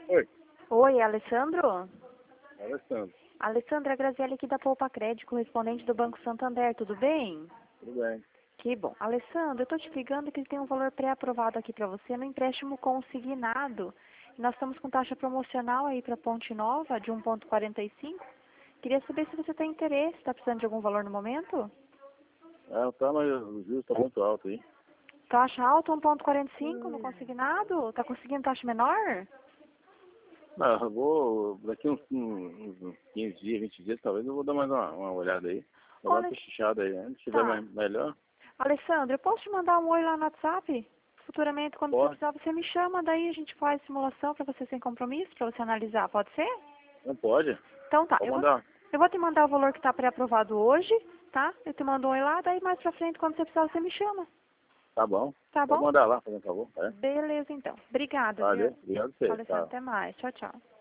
Oi, Oi, Alessandro? Alessandro. Alessandra, a Graziele aqui da Poupa Crédito, correspondente do Banco Santander, tudo bem? Tudo bem? Que bom. Alessandro, eu tô te ligando que tem um valor pré-aprovado aqui para você no empréstimo consignado. Nós estamos com taxa promocional aí para Ponte Nova de 1,45. Queria saber se você tem interesse, está precisando de algum valor no momento? Tá, mas o juros tá muito alto aí. Taxa alta, 1,45 no consignado? Tá conseguindo taxa menor? Não, eu vou, daqui uns 15 dias, 20 dias, talvez eu vou dar mais uma olhada aí. Vou dar uma Olha, cochichada aí, né? Se tiver tá. melhor, Alessandro, eu posso te mandar um oi lá no WhatsApp? Futuramente, quando você pode. precisar, você me chama, daí a gente faz simulação para você sem compromisso, para você analisar, pode ser? Não pode? Então tá, Pode mandar. eu vou te mandar o valor que está pré-aprovado hoje, tá? Eu te mando um oi lá, daí mais pra frente, quando você precisar, você me chama, Tá bom. tá Pode bom? mandar lá, por favor. É. Beleza, então. Obrigada, viu? Valeu. Obrigado a você. Alessandro, Tá. até mais. Tchau, tchau.